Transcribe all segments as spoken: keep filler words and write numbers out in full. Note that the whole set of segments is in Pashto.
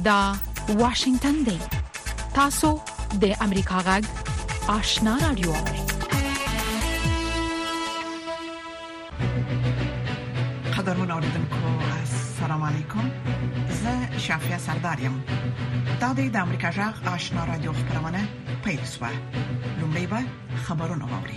دا واشنگتن دی تاسو د امریکا غږ آشنا رادیو قدرمن اوریدونکو السلام علیکم زه شافیا سردارم دا د امریکا غږ آشنا رادیو خبرونه پیل شوه لومړی به خبرونه واوري.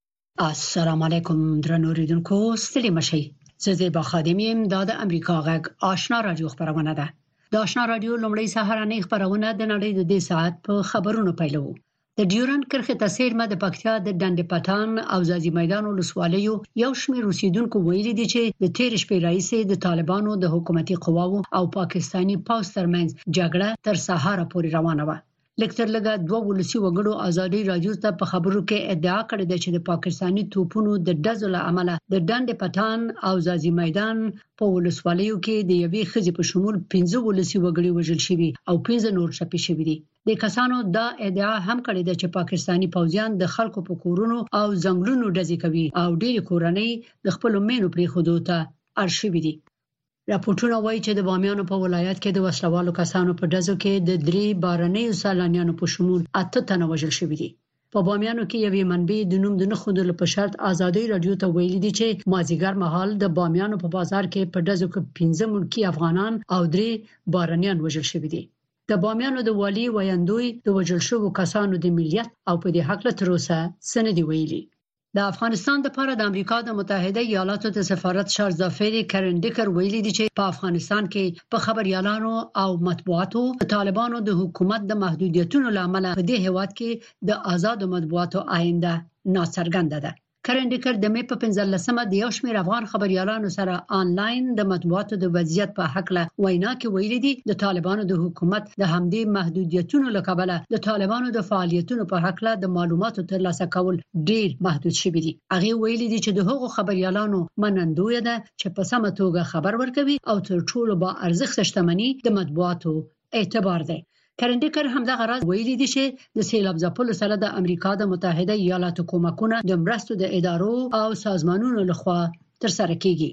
السلام علیکم درنو اوریدونکو ستړي مشئ. زه زیبا خادم یم. دا د امریکا غږ آشنا رادیو خبرونه ده. د آشنا رادیو لومړی سهارنۍ خبرونه د نړۍ د دې ساعت په خبرونو پیلو. د ډیورند کرښې تاثیر ما د پکتیا د ډنډ پټان او ځاځي میدان ولسوالیو یو شمېر اوسیدونکو ویلي دي چې د تیر شپې راځي د طالبانو د حکومتي قواو او پاکستانی پوځ ترمنځ جګړه تر سهار پورې روانه وه. لکتر لګه دوه ولسی وګړو ازادي رادیو ته په خبرو کې ادعا کړې ده چې د پاکستانی توپونو د ډزو له امله د ډنډ پټان او ځاځي میدان په ولسوالیو کې د یوې خزې په شمول پنځه ولسی وګړي وژل شوي او پنځه نور ټپي شوي دي. د کسانو دا ادعا هم کړې ده چې پاکستانی پوځیان د خلکو په کورونو او ځنګلونو ډزې کوي او ډېری کورنۍ د خپل مینو پرې خودو ته اړ شوي دي. راپورټونه وایي چې د بامیانو په ولایت کې د وسلوالو کسانو په ډزو کې د درې بارنیو سالانیانو په شمول اته تنه وژل شوي دي. په بامیانو کې یوې منبع د نوم د نه ښودلو په شرط ازادي رادیو ته ویلي دي چې مازیګر مهال د بامیانو په بازار کې په ډزو کې پنځه ملکی افغانان او درې بارنیان وژل شوي دي. د بامیانو د والی ویاندوی د وژل شوو کسانو د ملیت او په دې حق له تر اوسه سندې ویلي. د افغانستان لپاره د امریکا د متحده ایالاتو د سفارت شارزافیر کرن ډیکر ویلي دي چې په افغانستان کې په خبريالانو او مطبوعاتو طالبانو د حکومت د محدودیتونو لامل په دې هیواد کې د آزاد مطبوعاتو آینده ناڅرګنده ده. کرن ډیکر د مې په پنځلسمه د یو شمېر افغان خبريالانو سره آنلاین د مطبوعاتو د وضعیت په حق له وینا کې ویلي دي د طالبانو د حکومت د همدې محدودیتونو له کبله د طالبانو د فعالیتونو په حق له د معلوماتو ترلاسه کول ډیر محدود شوي دي. هغه ویلي دي چې د هغو خبريالانو منندوی ده چې په سمه توګه خبر ورکوي او تر ټولو با ارزښت شتمنۍ د مطبوعاتو اعتبار ده. کرندیکر هم دا غرض ویلي دي چې د سیلاب ځپلو سره د امریکا د متحده ایالاتو کومکونه د مرستو د ادارو او سازمانونو لخوا ترسره کیږي.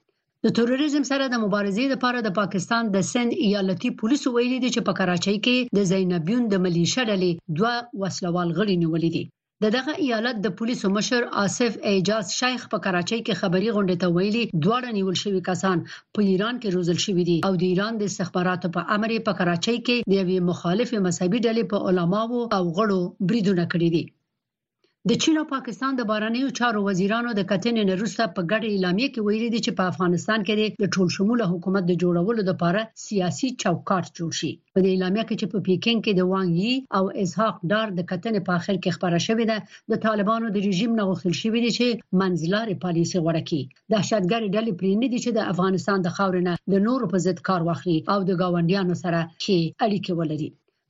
د تروریزم سره د مبارزې لپاره د پاکستان د سند ایالتي پولیسو ویلي دي چې په کراچۍ کې د زینبیون د ملیشه ډلې دوه وسلوال غړي نیولې دي. د دغه ایالت د پولیسو مشر آصف اعجاز شیخ په کراچۍ کې خبري غونډه ته ویلي دواړه نیول شوی کسان په ایران کې روزل شوی دي او د ایران د استخباراتو په امر په کراچۍ کې د یوې مخالف مذهبي ډلې په علماو او غړو بریدونه کړی دي. د چین او پاکستان د بهرنیو چارو وزیرانو د کتنې نه وروسته په ګډه اعلامیه کې ویلي دي چې په افغانستان کې د ټول شموله حکومت د جوړولو لپاره سیاسي چوکاټ جوړ شي. په دې اعلامیه کې چې په پیکینګ کې د وانګ یي او اسحاق ډار د کتنې په اخر کې خبره شوې ده د طالبانو د رژیم نه غوښتل شوی دی چې منځلارې پالیسي غوړه کړي. دهشتګردي ډلې پرې نه دي چې د افغانستان د خاورې نه د نورو په ضد کار واخلي او د گاونډیانو سره ښې اړیکې ولري.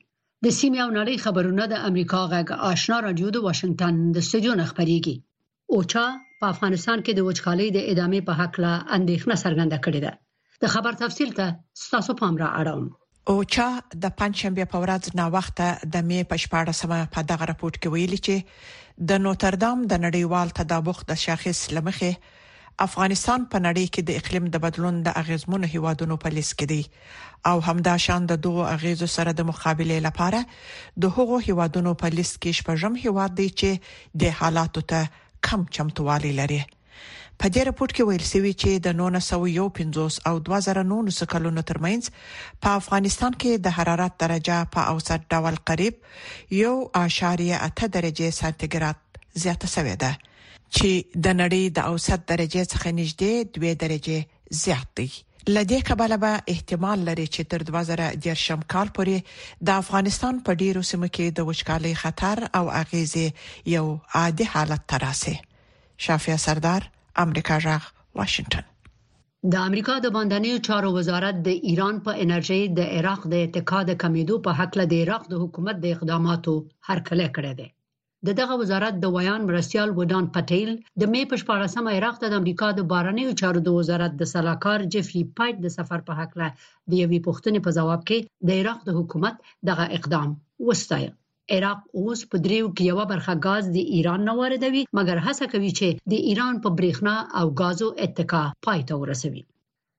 د سیمې او نړۍ خبرونه د امریکا غږ آشنا رادیو د واشنگټن د استودیو نه خبريږي. اوچا په افغانستان کې د وچکالۍ د ادامې په حق له اندېښنه څرګنده کړې ده. د خبر تفصیل ته تاسو پام را اړوم. اوچا د پنځشنبه په ورځ نا وخته د مې په شپاړسمه په دغه راپورټ کې ویلي چې د نوتردام د نړیوال تطابق د شاخص لمخې افغانستان په نړۍ کې د اقلیم د بدلون د اغیزمنو هیوادونو په لیست کې دی او همدا شان د دوه اغیزو سره د مقابله لپاره د هغو هیوادونو په لیست کې شپږم هیواد دی چې د حالاتو ته کم چمتووالی لري. په دې راپورټ کې ویل شوی چې د نولس سوه یو پنځوس او دوه زره نولس کلونو ترمنځ په افغانستان کې د حرارت درجه په اوسط ډول قریب یو اعشاریه اته درجه سانتیګراد زیاته شوې ده چې د نړۍ د اوسط درجه څخه نږدې دوه درجه زیات دی. لدې کبله به احتمال لري چې تر دوه زره دیرشم کال پورې د افغانستان په ډیرو سیمو کې د وچکالۍ خطر او اغیزې یو عادي حالت ته راسي. شافیا سردار، امریکا غږ، واشنگټن. د امریکا د باندنیو چارو وزارت د ایران په انرژي د عراق د اتکا د کمیدو په حق له د عراق د حکومت د اقداماتو هرکلی کړی دی. د دغه وزارت د ویان مرستيال ودان پټیل د مې په شپاړسمه عراق ته د امریکا د بهرنیو چارو د وزارت د سلاکار جفري پایټ د سفر په حق له د یوې پوښتنې په جواب کې د عراق د حکومت دغه اقدام وستایه. عراق اوس په دریو کې یو برخه غاز د ایران نه واردوي، مګر هڅه کوي چې د ایران په برېښنا او غازو اتکا پای ته ورسوي.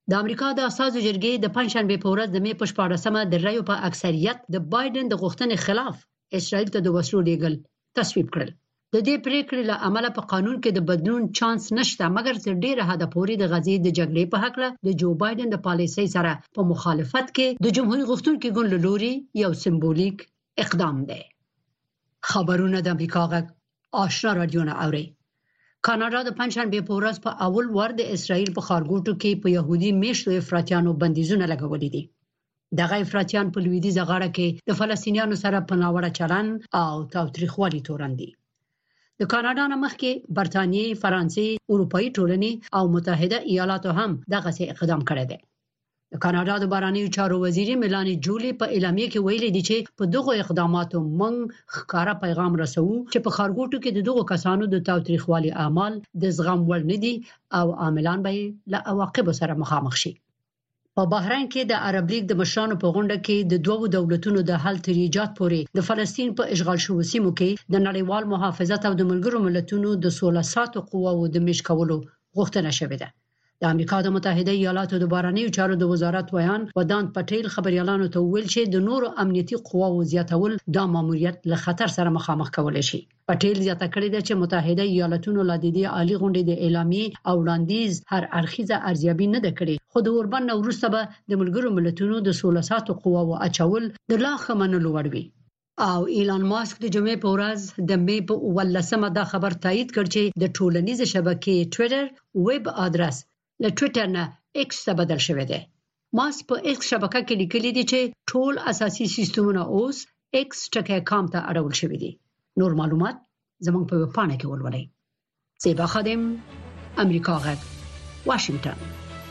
د امریکا د اساسو جرګې د پنځشنبه په ورځ د می په شپاړسمه د رایو په اکثریت د بایدن د غوښتنې خلاف اسرائیل ته د وسلو لیږل تصویب کړل. د دې پریکړې له امله په قانون کې د بدلون چانس نشته، مګر تر ډیره حد پورې د غزې د جګړې په حق له د جو بایدن د پالیسۍ سره په مخالفت کې د جمهوریت غوښتونکو ګوند له لوري یو سمبولیک اقدام دی. خبرونه د امریکا غږ آشنا رادیو نه اوري. کاناډا د پنځشنبه په ورځ په اول ور د اسرائیل په خارګوټو کې په يهودي میشتو افراطیانو بندیزونه لګولې دي. دغه افراطیان په لویدیځه غاړه کې د فلسطینیانو سره په ناوړه چلن او تاوتریخوالي تورن دي. د کاناډا نه مخکې برتانیې، فرانسې، اروپאי ټولنې او متحده ایالاتو هم دغه څه اقدام کړی دی. د کاناډا د بهرنیو چارو وزیر میلانی جولی په اعلامیه کې ویلي دي چې په دغه اقداماتو موږ ښکارا پیغام رسوو چې په خارګوټو کې د دغه کسانو د تاوتریخوالي اعمال د زغم وړ نه دي او عاملان به له عواقب سره مخامخ شي. په بحرین کې د عرب لیگ د مشرانو په غونډه کې د دوو دولتونو د حل تر ایجاد پورې د فلسطین په اشغال شوو سیمو کې د نړیوال محافظت او د ملګرو ملتونو د سوله ساتو قواو د مش کولو غوښتنه شوې ده. د امریکا د متحده ایالاتو د بهرنیو چارو د وزارت ویان ودان پټیل خبريالانو ته ویل چې د نورو امنیتي قواو زیاتول د ماموریت له خطر سره مخامخ کولای شي. پټیل زیاته کړی دی چې متحده ایالاتونو لا د دې عالی غونډې د اعلامیې او وړاندیز هر اړخیزه ارزیابي نه ده کړې، خو د اوربن وروسته به د ملګرو ملتونو د سوله ساتو قواو اچول د لا خمنلو وړ وي. او ایلان ماسک د جمعې په ورځ د می په ولسمه دا خبر تایید کړ چې د ټولنیز شبکې ټوئیټر ویب ادرس له ټوئیټر نه ایکس ته بدل شوی دی. ماسک په ایکس شبکه کې لیکلي دي چې ټول اساسي سیستمونه اوس ایکس ټکی کام ته اړول شوی دي. نور معلومات زموږ په پاڼه کې ولولئ. زیبا خادم، امریکا غږ، واشنگټن.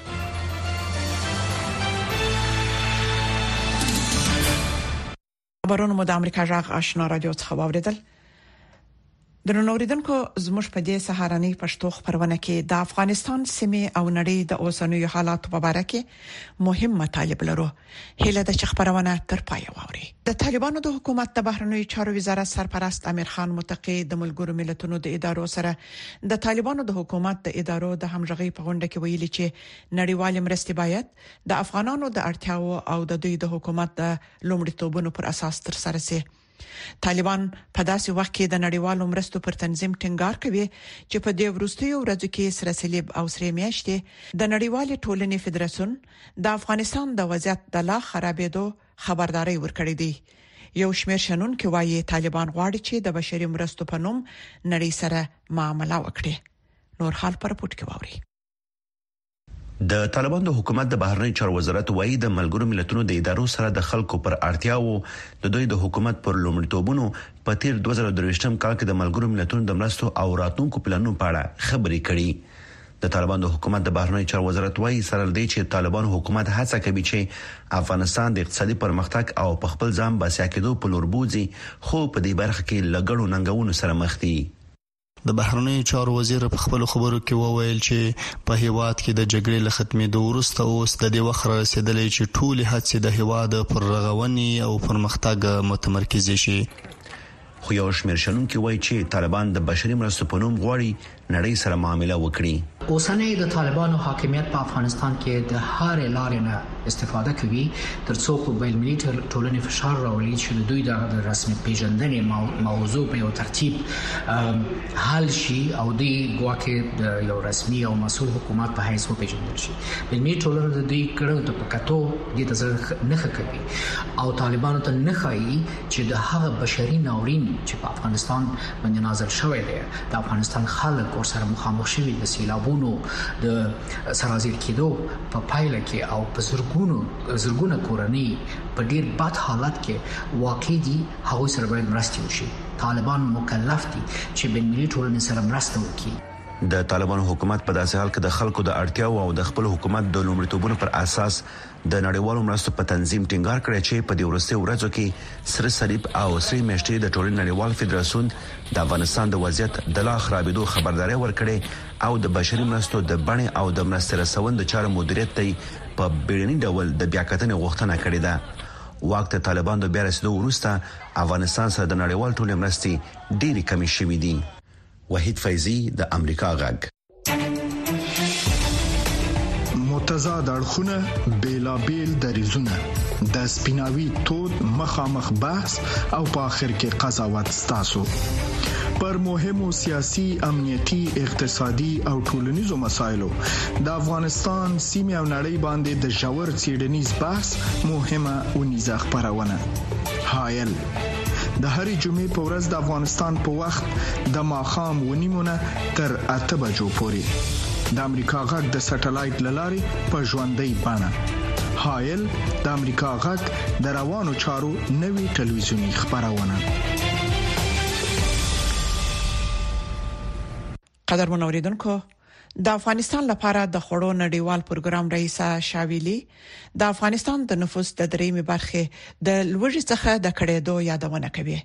خبرونه مو د امریکا غږ آشنا رادیو څخه واوریدل. د نوریدونکو زموږ په دې سهارنۍ پښتو خبرونه کې د افغانستان سیمې او نړۍ د اوسنیو حالاتو په اړه کې مهم مطالب لرو. هله د خبرونه تر پای واوري. د طالبانو د حکومت د بهرنیو چارو وزارت سرپرست امیر خان متقی د ملګرو ملتونو د ادارو سره د طالبانو د حکومت د ادارو د همغږي په غونډه کې ویلي چې نړیوال مرستې باید د افغانانو د اړتیاو او د دوی د حکومت د لومړیتوبونو پر اساس تر سره شي. طالبان په داسې وخت کې د نړیوالو مرستو پر تنظیم ټینګار کوي چې په دې وروستیو ورځو کې سره صلیب او سره میاشتې د نړیوال ټولنې فدراسیون د افغانستان د وضعیت د لا خرابېدو خبرداري ورکړې دي. یو شمېر شنونکو وايي طالبان غواړي چې د بشري مرستو په نوم نړۍ سره معامله وکړي. نور حال پر پورت کې واوري. د طالبان د حکومت د بهرنی چارو وزارت وايي د ملګرو ملتونو د ادارو سره د خلکو پر اړتیاو د دوی د حکومت پر لومړیتوبونو په تیر دوه زره درویشتم کال کې د ملګرو ملتونو د مرستو او راتلونکو پلانونو په اړه خبرې کړي. د طالبان د حکومت د بهرنی چارو وزارت وايي سره لدی چې طالبان حکومت هڅه کوي چې افغانستان د اقتصادي پرمختګ او په خپل ځان بسیا کېدو په لور بوزي، خو په دې برخه کې لګړو ننګونو سره مخ دي. د بهرنیو چارو وزیر په خپل خبرو کې وویل چې په هیواد کې د جګړې له ختمېدو وروسته اوس د دې وخت رسیدلې چې ټول هڅې د هیواد پر رغونې او پرمختګ متمرکز شي. خو یو شمېر شنونکي وایي چې طالبان د بشري مرستو په نوم غواړي نړۍ سره معامله وکړي. اوسنۍ د طالبانو حاکمیت په افغانستان کې د هر لارې نه استفاده کوي ترڅو په بین المللي ټولنې فشار راوړي چې د دوی د رسمي پیژندنې موضوع په یو ترتیب حل شي او د ګواکې د یو رسمي او مسؤل حکومت په حیث وپیژندل شي. بین المللي ټولنه د دوی کړو ته پکاتو د تزر نه کوي او طالبانو ته نه خایي چې د هغه بشري ناورین چې په افغانستان باندې نازل شوی دی د افغانستان خلک ور سره مخامخ شوي د سیلابونو د سرازیر کېدو په پایله کې او په زرګونو زرګونه کورنۍ په ډیر بد حالت کې واقع دي، هغه سره باید مرسته وشي. طالبان مکلف دي چې بین المللي ټولنې سره مرسته وکړي. د طالبانو حکومت په داسې حال کې د خلکو د اړتیاو او د خپل حکومت د لومړیتوبونو پر اساس د نړیوالو مرستو په تنظیم ټینګار کړی چې په دې ورسته ورځو کې سره صلیب او سری میشتې د ټولنې نړیوال فدراسیون د افغانستان د وضعیت د لا خرابېدو خبرداري ورکړي او د بشري مرستو د بڼې او د مرستې رسون د چارو مدیریت ته په بیړني ډول د بیاکتنې غوښتنه کړې ده. وخت طالبان د بیا رسیدو وروسته افغانستان سره د نړیوال ټولنې مرستې ډېری کمې شوې دي. وحید فیضی د امریکا غږ. متضاد اړخونه بیلابیل دریزونه د سپیناوي تود مخامخ بحث او په اخر کې قضاوت ستاسو پر مهمو سیاسي امنیتي اقتصادي او ټولنیزو مسایلو د افغانستان سیمه او نړۍ باندې د ژور څېړنیز بحث مهمه ونیزه خبرونه حایل د هرې جمعې په ورځ د افغانستان په وخت د ماښام ونیمونه تر اته بجو پورې د امریکا غږ د سټلایټ لارې په ژوندۍ بڼه حایل د امریکا غږ د روانو چارو نوي ټلویزیونی خبرونه. قدر منوریدونکو د افغانستان لپاره د خړو نړیوال پروګرام رئیسه شاویلی د افغانستان د نفوس د دریمه برخه د لوړ څخه د کړېدو یادونه کوي.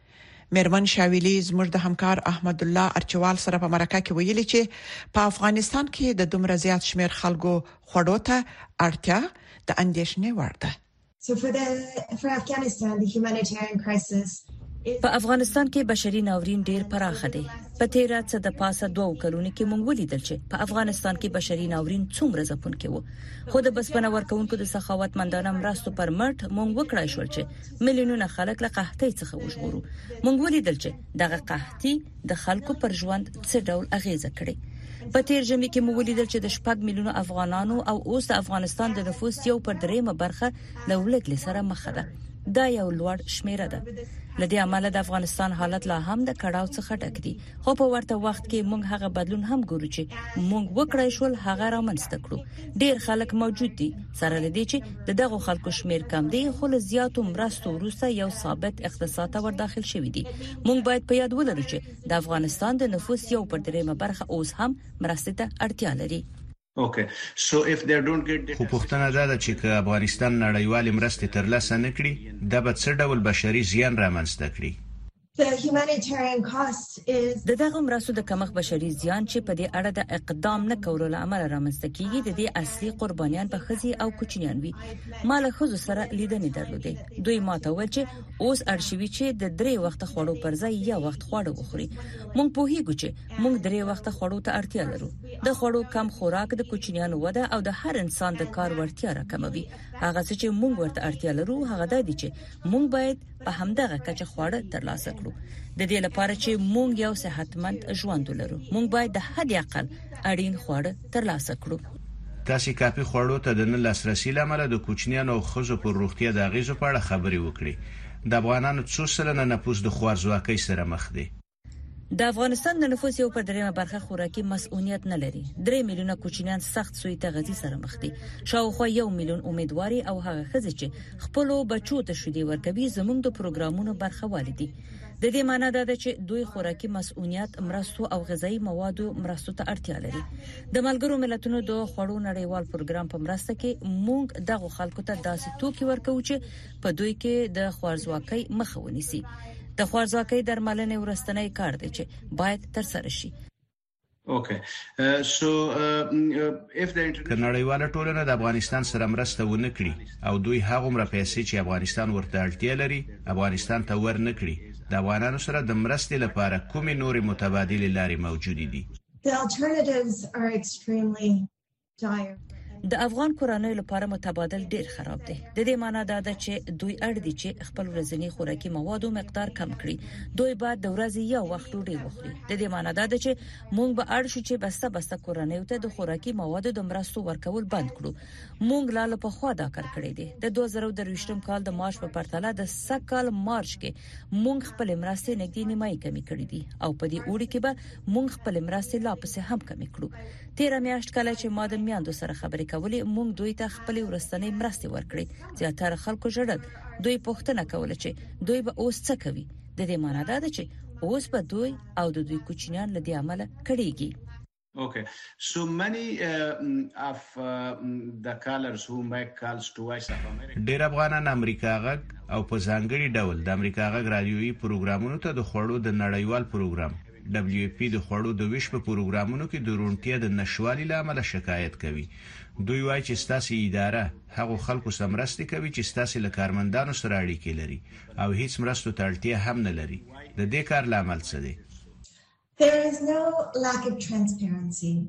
مېرمن شاویلی زموږ د همکار احمد الله ارچوال سره په مرکه کې ویلي چې په افغانستان کې د دومره زیات شمیر خلکو خړو ته اړتیا د اندېښنې وړ ده. So for the for Afghanistan the humanitarian crisis په افغانستان کې بشري ناورین ډیر پراخ دی. په تیر څه د پاسه دوه کلونو کې مونږ ولیدل چې په افغانستان کې بشري ناورین څومره ځپونکي وو. خو د بسپنه ورکوونکو د سخاوت مندانه مرستو پر مټ مونږ وکړای شو چې میلیونونه خلک له قحطۍ څخه وژغورو. مونږ ولیدل چې دغه قحطي د خلکو پر ژوند څه ډول اغیزه کړې. په تیر ژمي کې مو ولیدل چې د شپږ میلیونو افغانانو او اوس د افغانستان د نفوس یو پر دریمه برخه له ولګل سره مخ ده. دا یو لوړ شمیره ده. لدې عمله د افغانستان حالت لا هم د کړهو څخه ډک دي. خو په ورته وخت کې موږ هغه بدلون هم ګورو چې موږ وکړای شول هغه رامنځته کړو. ډیر خلک موجود دي سره لدې چې د دغه خلکو شمیر کم دی خو له زیاتو مرستو وروسته یو ثابت اقتصاد ته ور داخل شوی دی. موږ باید په یاد ولرو چې د افغانستان د نفوس یو پر دریمه برخه اوس هم مرستې ته اړتیا لري. Okay, so if they don't get خو پوښتنه ده چې که افغانستان نړیوال مرستې ترلاسه نکړي دا به څه ډول بشري زیان رامنځته کړي. The humanitarian cost is د دغه مرستو د کمښت بشري زیان چې په دې اړه د اقدام نه کولو لامل رامنځته کیږي د دې اصلي قربانیان په خزي او کوچنیان وي. مال خزو سره لیدنې درلودې. دوی ماته وایي چې اوس ارشیوي چې د درې وخت خوړو پر ځای یا وخت خوړو وخوري. مونږ په هیڅ چې مونږ درې وخت خوړو ته اړتیا لرو. د خوړو کم خوراک د کوچنیانو وده او د هر انسان د کار وړتیا راکموي. هغه چې مونږ ورته اړتیا لرو هغه د دې چې مونږ باید په همدغه کچه خواړه ترلاسه کړو. د دې لپاره چې مونږ یو صحتمند ژوند ولرو مونږ باید د حد اقل اړین خواړه ترلاسه کړو. تاسو کافي خوړو ته د نه لاسرسي لامل د کوچنیانو او ښځو پر روغتیا د غیزو په اړه خبرې وکړي. د افغانانو څو سلنه نفوس د خوارځواکۍ سره مخ دی. د افغانستان د نفوس یو پر دریمه برخه خوراکي مسؤلیت نه لري. درې میلیونه کوچنیان سخت سوی تغذیه سره مخ دي. شاوخوا یو میلیون امیدواري او هغه ښځې چې خپل بچو ته شودي ورکوي زموږ د پروګرامونو برخه والدي. د دې معنی دا ده چې دوی خوراکي مسؤلیت مرستو او غذایی موادو مرستو ته اړتیا لري. د ملګرو ملتونو د خوړو نړیوال پروګرام په مرسته کې موږ دغه خلکو ته داسې توکي ورکوو چې په دوی کې د خوارځواکۍ مخه ونیسي. د خوارځواکۍ درملنې ورستنی کار دی چې باید تر سره شي. Okay. Uh, so uh, if the نړیواله ټولنه د افغانستان سره مرسته ونه کړي او دوی هغه مر پیسې چې افغانستان ورته اړتیا لري افغانستان ته ور نه کړي د افغانانو سره د مرستې لپاره کومې نورې متبادل لارې موجود دي. The alternatives are extremely dire. د افغان کورنۍ لپاره متبادل ډیر خراب دی. د دې معنی دا ده چې دوی اړ دي چې خپل ورځنی خوراکي موادو مقدار کم کړي. دوی باید د ورځې یو وخت ډوډۍ وخوري. د دې معنی دا ده چې موږ به اړ شو چې بسته بسته کورنۍ ته د خوراکي موادو د مرستو ورکول بند کړو. موږ لاله په خوا دا کار کړی دی. د دوه زره درویشتم کال د مارچ په پرتله د سکهال مارچ کې موږ خپل مرستې نږدې نیمایي کمی کړې دي او په دې اوړي کې به موږ خپل مرستې لا پسې هم کمی کړو. تیر میاشت کله چې ما د میاندو سره خبرې کولې موږ دوی ته خپل ورستنې مرستې ورکړې. زیاتره خلکو ژړل. دوی پوښتنه کوله چې دوی به اوس څه کوي. د دې معنی دا ده چې اوس به دوی او د دوی کوچنیان له دې عمله کړيږي. Okay, so many uh, of uh, the callers who make calls to Voice of America. ډېر افغانان امریکا غږ او په ځانګړي ډول د امریکا غږ رادیويي پروګرامونو ته د خوړو د نړیوال پروګرام دبليو اي پي د خوړو د ویش په پروګرامونو کې د رونټیا د نشوالي لامل شکایت کوي. دوی وایي چې ستاسو اداره هغه خلکو سره مرسته کوي چې ستاسو له کارمندانو سره اړیکې لري او هیڅ مرستو ته اړتیا هم نه لري. د دې کار لامل څه دی؟ There is no lack of transparency.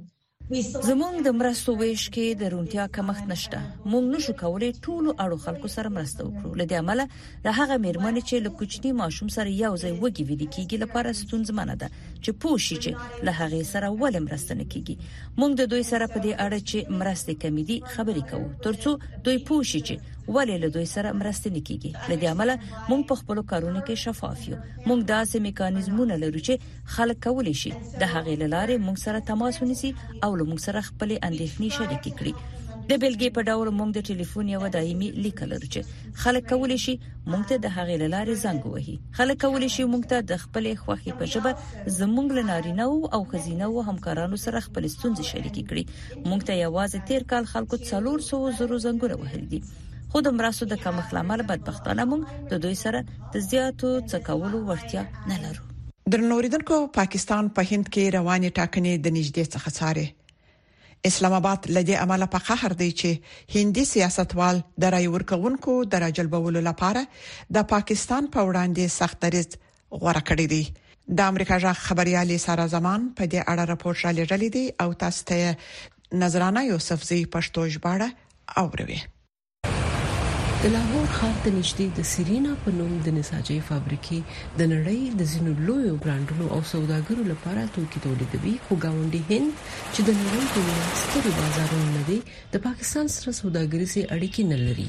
زموږ د مرستو ویش کې د رونتیا کمښت نشته. موږ نشو کولای ټول اړو خلکو سره مرسته وکړو. لدې عمله د هغه میرمنې چې له کوچني ماشوم سره یو ځای وږي ویل کېږي لپاره ستونزمنه ده چې پوښي چې له هغه سره ولې مرسته نه کیږي. موږ د دوی سره په دې اړه چې مرسته کمی دي خبرې کوو ترڅو دوی پوښي چې ولې له دوی سره مرسته نه کیږي. لدې عمله موږ په خپل کارونو کې شفاف یو. موږ داسې میکانیزمونه لرو چې خلک کولی شي د هغې لارې موږ سره تماس ونیسي او له موږ سره خپل اندېښنې شریکې کړي. د بلګې په ډول موږ د ټلیفون یو دایمي لیک لرو چې خلک کولی شي موږ ته د هغې لارې زنګ ووهي. خلک کولی شي موږ ته د خپل خوښي په ژبه زموږ لنارینه او خزینه او همکارانو سره خپل ستونزې شریکې کړي. موږ ته یوازې تیر کال خلکو څلور سوه زره زنګونه وهلي دي. خو د مرستو د کمښت لامل بدبختانه موږ د دوی سره د زیاتو څه کولو وړتیا نه لرو. درنوریدونکو، پاکستان په هند کې رواني ټاکنې د نږدې څخه څاري. اسلام آباد لدې عمله په قهر دی چې هندي سیاستوال د رای ورکوونکو د راجلبولو لپاره د پاکستان په وړاندې سخت دریځ غوړه کړی دی. د امریکا ژغ خبريالي سارا زمان په دې اړه راپور را لېږلی دی او تاسو ته نظرانه یوسفزی پښتو ژباړه اوروي. د لاهور ښار ته نږدې د سیرینا په نوم د نساجۍ فابریکې د نړۍ د ځینو لویو برانډونو او سوداګرو لپاره توکي تولیدوي، خو ګاونډي هند چې د نړۍ په سترو بازارونو لري د پاکستان سره سوداګریزي اړیکې نه لري.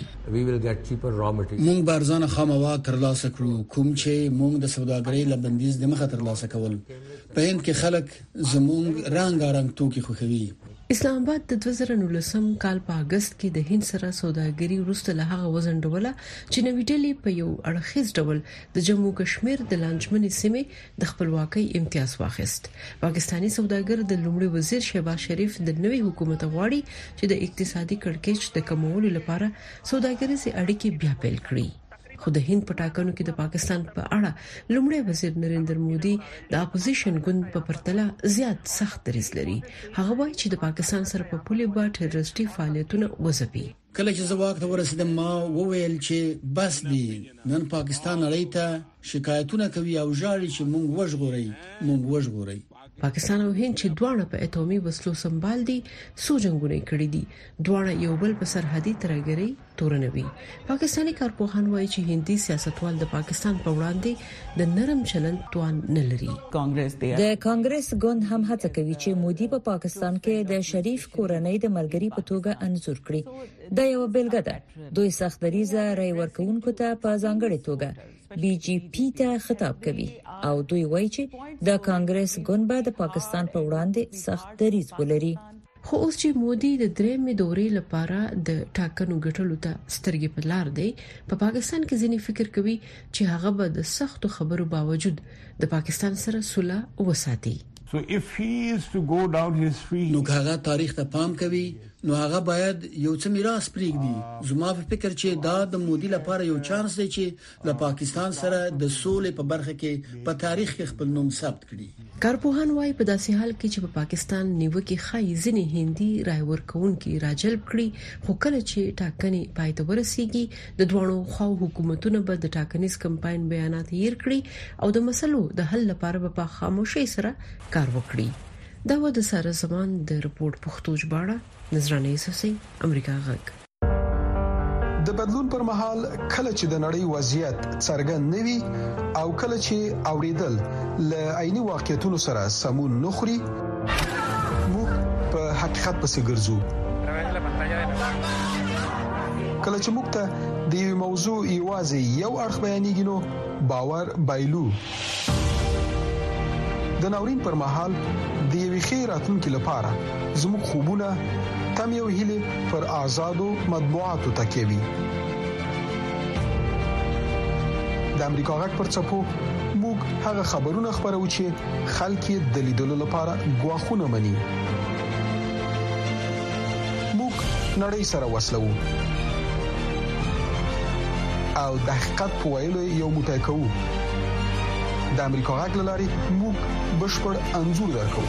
موږ بارزانه خام مواد ترلاسه کړو، کوم چې موږ د سوداګرۍ لبندیز د مخه ترلاسه کول. په هند کې خلک زموږ رنگارنګ توکي خوښوي. اسلام آباد د دوه زره نولسم کال په اگست کې د هند سره سوداګري وروسته له هغه وزنډوله چې نوې ډلې په یو اړخیز ډول د جموں کشمیر د لانجمنې سیمې د خپلواکۍ امتیاز واخیست. پاکستانی سوداګر د لومړي وزیر شهباز شریف د نوې حکومت غواړي چې د اقتصادي کړکېچ د کمولو لپاره سوداګریزي اړیکې بیا پیل کړي. خو د هند په ټاکنو کې د پاکستان په اړه لومړی وزیر نریندر مودي د اپوزیشن ګوند په پرتله زیات سخت دریځ لري. هغه وایي چې د پاکستان سره په پولي با ټیررستي فعالیتونه وځپي. کله چې زه واک ته ورسېدم ما وویل چې بس دی، نن پاکستان اړای ته شکایتونه کوي او ژاړي چې مونږ وژغوري مونږ وژغوري. پاکستان او هند چې دواړه په اټومي وسلو سمبال دي، سو جنگونه کړي دي، دواړه یو بل په سرحدي ترګري تورنوي. پاکستانی کارپوهان وایي چې هندي سیاستوال د پاکستان په وړاندې د نرم چلند توان نه لري. د کانګرس ګوند هم هڅه کوي چې مودي په پاکستان کې د شریف کورنۍ د ملګری په توګه انځور کړي. دا یو بیلګه ده. دوی سخت دریځه رای ورکوونکو ته په ځانګړي توګه بی جی پی ته خطاب کوي او دوی وایي چې د کانګرس ګوند به د پاکستان په وړاندې سخت دریځ ولري. خو اوس چې مودي د درېمې دورې لپاره د ټاکنو ګټلو ته سترګې په لار دی، په پا پاکستان کې ځینې فکر کوي چې هغه به د سختو خبرو باوجود د پاکستان سره صلح وساتي. So if he is to go down his feet, نو هغه تاریخ ته پام کوي، نو هغه باید یو څه میراث پریږدي. زما په فکر چې دا د مودي لپاره یو چانس دی چې د پاکستان سره د سولې په برخه کې په تاریخ کې خپل نوم ثبت کړي. کارپوهان وايي په داسې حال کې چې په پا پاکستان نیوکه خای ځینې هندي رای ورکوونکي راجلب کړي، خو کله چې ټاکنې پای ته ورسیږي د دوه خو حکومتونو به د ټاکنیز کمپاین بیانات هیر کړي او د مسلو د حل لپاره په خاموشي سره کار وکړي. دا و د سره زمان د رپورت پښتو ژباړه نظرانه یوسفزی، امریکا غږ. د بدلون پر مهال کله چې د نړۍ وضعیت څرګند نوي او کله چې اوریدل ل عیني واقعیتونو سره سمون نخري، موږ په حقیقت پسې ګرځو. کله چې موږ ته د یو موضوع ایوازي یو اړخ بیانېږي نو باور بایلو. د ناورین پر مهال د یوې خیراتونکو لپاره زموږ خوبونه تم یو هیله پر آزادو مطبوعاتو تکوي. د امریکا غږ پر چپو موږ هغه خبرونه خبرو چې خلک یې د لیدلو لپاره غواخونه مني. موږ نړۍ سره وسلو او د حقیقت په ویلو یو موټی کوو. د امریکا غږ لاري موږ بشپړ انځور درکو.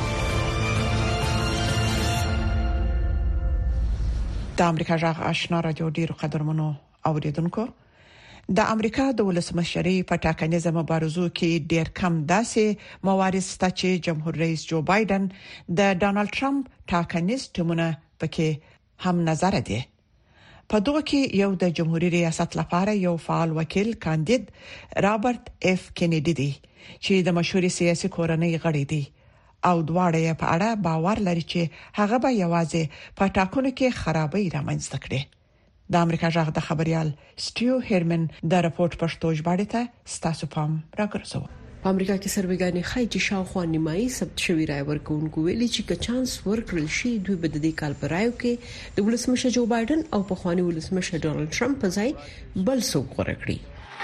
د امریکا غږ آشنا رادیو ډیرو قدرمنو اوریدونکو، د امریکا د ولسمشرۍ په ټاکنیزه مبارزو کې ډېر کم داسې موارد شته چې جمهور رئیس جو بایدن د ډانلډ ټرمپ ټاکنیز ټیمونه پکې هم نظر دي. په دغه کې یو د جمهوریت ریاست لپاره یو فعال وکیل کاندید رابرټ اف کینیډي دی چې د مشهور سیاسي کورنۍ غړی دی او دواړه په اړه باور لري چې هغه به یوازې په ټاکنو کې خرابې رامنځته کړي. د امریکا ژغ د خبريال سټیو هیرمن د راپورټ پښتو ژباړه ته ستاسو پام راګرځو. په امریکا کې سروېګانی خای چې شاوخوا نیمایي ثبت شوی رای ورکوونکو ویلي چې کچانس ورکړل شي دوی به د دې کال پر رایو کې د ولسمشر جو بایدن او په خواني ولسمشر ډونالد ټرمپ په ځای بل څوک غوړه کړي.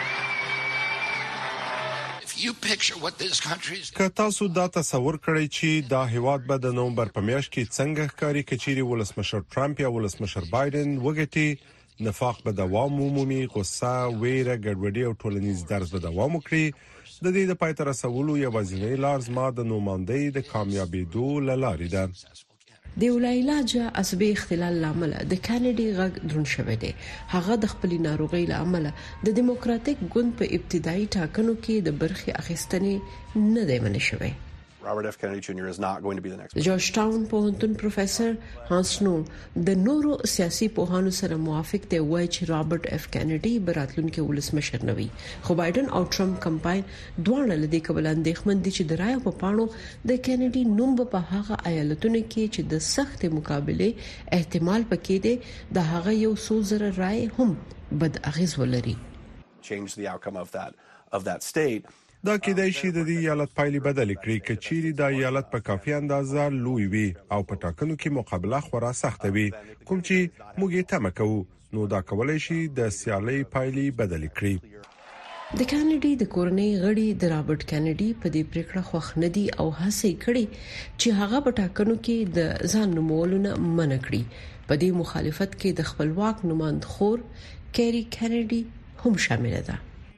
که تاسو دا تصور کړئ چې دا هیواد به د نومبر په میاشت کې څنګه ښکاري کچيري ولسمشر ټرمپ یا ولسمشر بایدن وګټي، نفاق به دوام ومومي، غصه، ویره، ګډوډي او ټولنیز درز به دوام وکړي. د دې د پای تر رسولو یوازینی لار زما د نوماندۍ د کامیابیدو لارې ده. د ولایلاج عصبي اختلال لامل د کاناډي غږ درون شوی دی. هغه د خپل ناروغي لامل د دیموکراتیک ګوند په ابتدایي ټاکنو کې د برخي اخیستنې نه دی منل شوی. Robert F. Kennedy Junior is not going to be the next. جورج ټاون پوهنتون پروفیسور هانس نو د نورو سیاسي پوهانو سره موافق دی وایي چې رابرټ اف کینیډي براتلونکو ولسمشر نوي، خو بایدن او ټرمپ کمپاین دوه لدی کبل اندېښمن دي چې د رایو په پاڼو د کینیډي نوم په هغه ایالتونو کې چې د سخت مقابله احتمال پکې دی د هغه یو څو زره رای هم بد اغیز ولري. Change the outcome of that of that state. دا کېدای شي د دې ایالت پایلې بدل کړي کچيري د ایالت په کافي اندازه لوی وي او په ټاکنو کې مقابله خورا سخت وي، کوم چې موږ یې تمه کوو، نو دا کولای شي د سیالۍ پایلې بدل کړي. د کاناډي د کورنۍ غړي د رابرټ کینیډي په دې پریکړه خوښ نه دي او هڅه کړې چې هغه په ټاکنو کې د ځان نومولو نه منع کړي. په دې مخالفت کې د خپلواک نوماند خور کیری کینیډي هم شامل ده.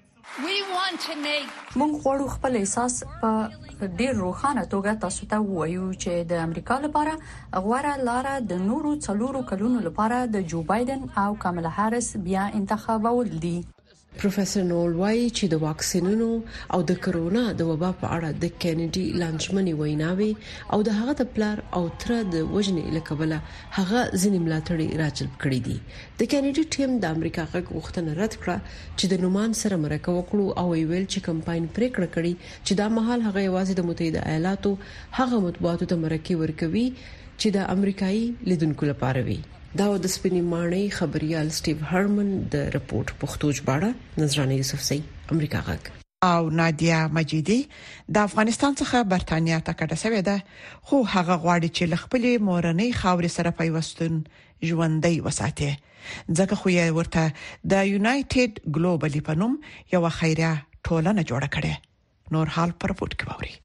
مونږ غواړو خپل احساس په ډیر روښانه توګه تاسو ته ووایو چې د امریکا لپاره غوړه لار د نورو څلورو کلونو لپاره د جو بایدن او کاملا هاریس بیا انتخابول دي. پروفیسور نول وايي چې د واکسینونو او د کرونا د وبا په اړه د کینیډي لانجمنې ویناوي او د هغه د پلار او تر د وجنې لکبله هغه ځینې ملاتړي راجلب کړي دي. د کینیډي ټیم د امریکا غږ غوښتنه رد کړه چې د نومان سره مرکه وکړو او ویل چې کمپاین پریکړه کړي چې دا مهال هغه یوازې د متحده ایالاتو هغه مطبوعاتو ته مرکه ورکوي چې د امریکایي لیدونکو لپاره وي. دا د سپینې ماڼۍ خبريال سټیو هرمن د رپورت پښتو ژباړه نظرانه یوسفزئی امریکا غږ او نادیا مجیدی د افغانستان څخه برتانیا ته کډه شوې ده، خو هغه غواړي چې لخپلې مورنۍ خاورې سره پیوستون ژوندۍ وساتي، ځکه خو یې ورته د یونایټډ ګلوبل په نوم یو خیریه ټولنه جوړه کړې. نور حال پر رپورت کې ووري.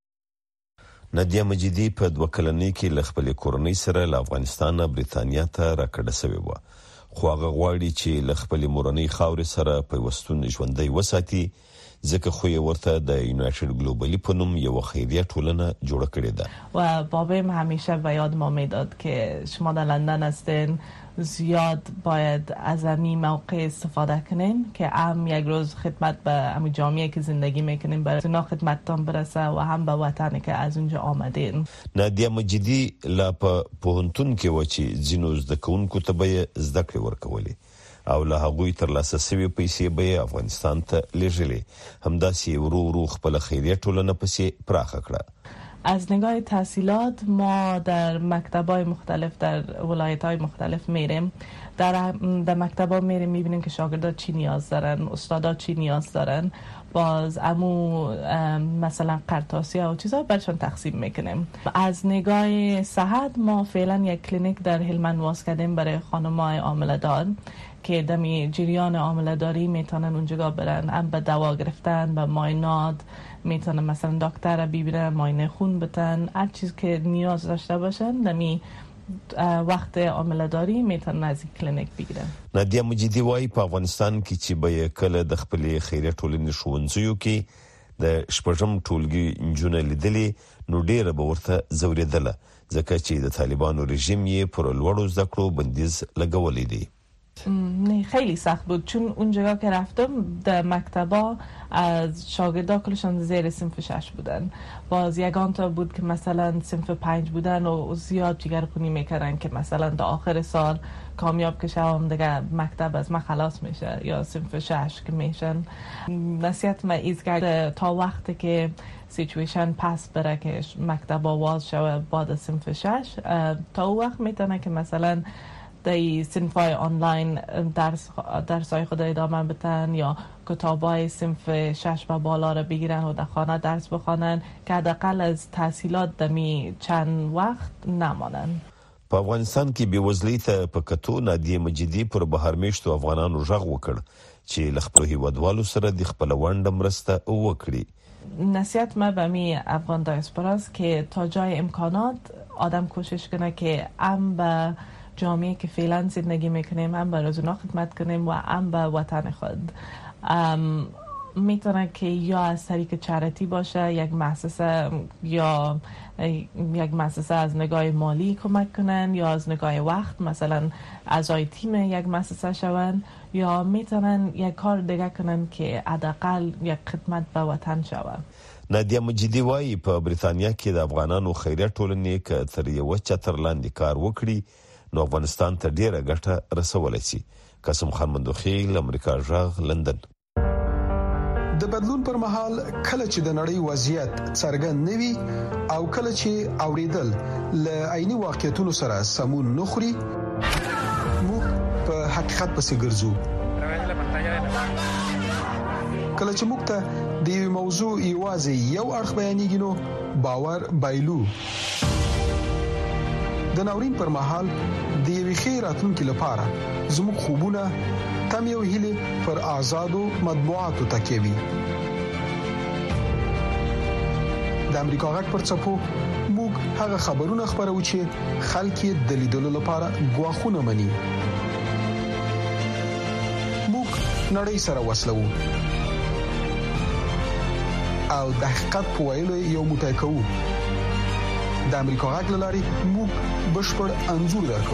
نادیا مجیدی په دوه کلنۍ کې ل خپل کورنۍ سره له افغانستان برتانیا ته راکړه شوې و، خو هغه غواړي چې ل خپل مورنۍ خاورې سره پیوستون ژوندۍ وساتي، ځکه خو یې ورته د یونایټډ ګلوبل په نوم یو خیریه ټولنه جوړه کړې ده. و بابام همیشه به یاد ما میداد که شما در لندن هستین، زیاد باید از همین موقع استفاده کنین که هم یک روز خدمت به همین جامعه که زندگی میکنین برای اونا خدمتتان برسه و هم به وطنی که از اونجا آمدین. نادیا مجیدی لا په پوهنتون کې و چې زینو زده کوونکو ته به زده کړې ورکولې او له هغوی تر لاسه سوي پیسې به افغانستان ته لېږلې، همداسې ورو ورو خپل خیریه ټولنه پسې پراخه کړه. از نگاه تحصیلات ما در مکتب‌های مختلف در ولایت‌های مختلف میریم، در در مکتب‌ها میریم میبینیم که شاگردان چی نیاز دارن، استادا چی نیاز دارن، باز امو مثلا قرطاسی‌ها و چیزا برشون تقسیم میکنیم. از نگاه صحت ما فعلا یک کلینیک در هلمند واس کردیم برای خانم‌های حامله‌دار که دمی جریان حامله‌داری میتونن اونجا برن، هم به دوا گرفتن، به معاینات میتونن مثلا دکتر را ببینن، معاینه خون بتن، هر چیز که نیاز داشته باشن دمی وقت حامله‌داری میتونن از کلینیک بگیرن. نادیا مجیدی وايي په افغانستان کې چې به کله د خپل خیریه ټولنې ښوونځیو کې د شپږم ټولګي انجونې لیدلې نو ډېر به ورته زوریدله، ځکه چې د طالبانو رژیم یې پر لوړو زده کړو بندیز لګولې دي. نه خیلی سخت بود، چون اونجا که رفتم در مکتبا از شاگردا کلشان زیر صنف شش بودن. باز یگان تا بود که مثلا صنف پنج بودن و زیاد جگرخونی میکردن که مثلا تا آخر سال کامیاب که شوم دیگه مکتب از من خلاص میشه یا صنف شش که میشن. نصیحت من ایز کرده تا وقتی که سیچویشن پس بره که مکتب آواز شوه بعد صنف شش، تا اون وقت میتونه که مثلا در صنفای آنلاین درس درسای خود ادامه بدن یا کتابای صنف شش و بالا رو بگیرن و در خانه درس بخوانن که حداقل از تحصیلات دمی چند وقت نمانن. په افغانستان کې بیوزلۍ ته په کتو نادیه مجیدي پر بهر میشتو افغانانو غږ وکړ چې له خپلو هیوادوالو سره د خپل ونډه مرسته وکړي. نصیحت ما به می افغان دیاسپوراست که تا جای امکانات آدم کوشش کنه که هم به جامعه که فعلا زندگی میکنیم هم به رزونا خدمت کنیم و هم به وطن خود. میتونه که یا از طریق چریتی باشه، یک مؤسسه یا یک مؤسسه از نگاه مالی کمک کنن یا از نگاه وقت مثلا اعضای تیم یک مؤسسه شون، یا میتونن یک کار دیگه کنن که حداقل یک خدمت به وطن شوه. نادیه مجیدي وايي په بریتانیا کې د افغانانو خیریت ټولنې ک تر یو چتر لاندې کار وکړي نو افغانستان ته ډیره ګټه رسولای شي. قاسم خان مندوخیل، امریکا جغ، لندن. د بدلون پر مهال کله چې د نړۍ وضعیت څرګند نوي او کله چې اوریدل ل عیني واقعیتونو سره سمون نخوري، موږ په حقیقت پسې ګرځو. کله چې موږ ته د یو موضوع یوازې یو اړخ بیانېږي نو باور بایلو. د ناورین پر مهال د یوې ښې راتلونکې لپاره زموږ خوبونه تمې او هیلې پر آزادو مطبوعاتو تکیه وي. د امریکا غږ پر څپو موږ هغه خبرونه خپرو چې خلک یې د لیدلو لپاره غواخونه مني. موږ نړۍ سره وصلو او د حقیقت په ویلو یو موټی کوو. د امریکا غږ لاري موږ بشپړ انځور درکو.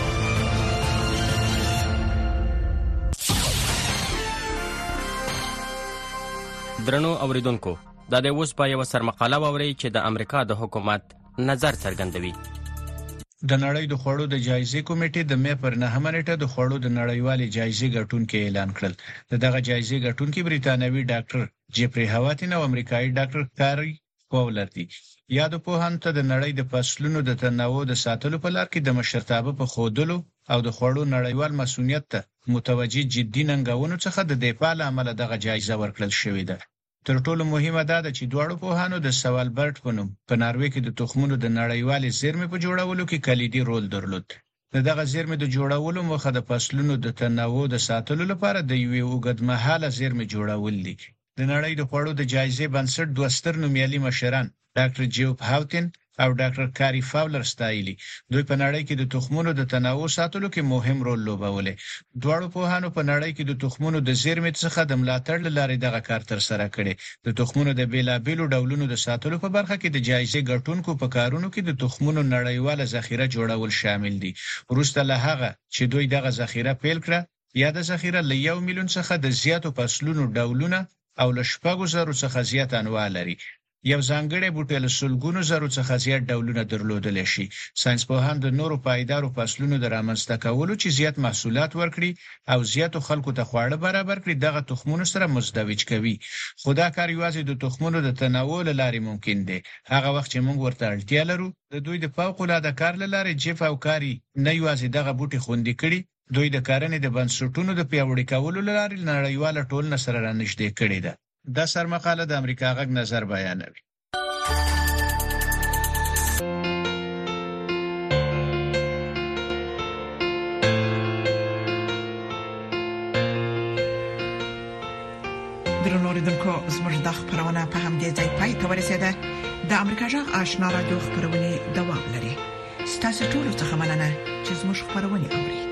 درنو اوریدونکو، دا د اوس په یو سرمقاله ووري چې د امریکا د حکومت نظر څرګندوي. د نړۍ د خوړو د جایزې کمیټې د مې پر نهمه نیټه د خوړو د نړیوالې جایزې ګټونکي اعلان کړل. دغه جایزې ګټونکي بریتانوي ډاکټر جیفري هاواتین او امریکایي ډاکټر کاری فاولر دي. یاد په هان ته د نړۍ د فصلونو د تنوع د ساتلو په لار کې د مشرتابه په خودلو او د خوړو نړیوال مسؤلیت ته متوجي جدي ننګونو څخه د دفاع لامل دغه جایزه ورکړل شوې ده. تر ټولو مهمه ده چې دواړو پوهانو د سوالبرټ په نوم په ناروې کې د تخمونو د نړیوالې زیرمې په جوړولو کې کلیدي رول درلود. دغه زیرمې د جوړولو موخه د فصلونو د تنوع د ساتلو لپاره د یوې اوږدمهاله زیرمې جوړول دي. د نړۍ د خوړو د جایزې بنسټ دوه ستر نومیالي مشران ډاکټر جیوب هاوتین او ډاکټر کاری فاولر ستایلی. دوی په نړۍ کې د تخمونو د تنوع ساتلو کې مهم رول لوبولی. دواړو پوهانو په نړۍ کې د تخمونو د زیرمې څخه د ملاتړ لارې دغه کار تر سره کړي. د تخمونو د بیلابیلو ډولونو د ساتلو په برخه کې د جایزې ګټونکو په کارونو کې د تخمونو نړیواله ذخیره جوړول شامل دي. وروسته له هغه چې دوی دغه ذخیره پیل کړه، یا د ذخیره له یو میلیون څخه د زیاتو فصلونو ډولونه او له شپږو زرو څخه زیات انواع لري. یو ځانګړی بوټی له سلګونو زرو څخه زیات ډولونه درلودلی شي. ساینسپوهان د نورو پایدارو فصلونو د رامنځته کولو چې زیات محصولات ورکړي او زیاتو خلکو ته خواړه برابر کړي دغه تخمونو سره مزدوج کوي. خو دا کار یوازې د تخمونو د تنوع له لارې ممکن دی. هغه وخت چې موږ ورته اړتیا لرو، د دوی د فوق‌العاده کار له لارې جیف او کاری نه یوازې دغه بوټي خوندي کړي، دوی د کرنې د بنسټونو د پیاوړي کولو له لارې نړیواله ټولنه سره رانږدې کړي ده. دا سرمقاله د امریکا غږ نظر بیانوي. درنو اوریدونکو، زموږ د خبرونه په همدې ځای پای ته ورسېده. د امریکا غږ آشنا رادیو خبرونه دوام لري. ستاسو ټول څه مننه چې زموږ خبرونه اوري.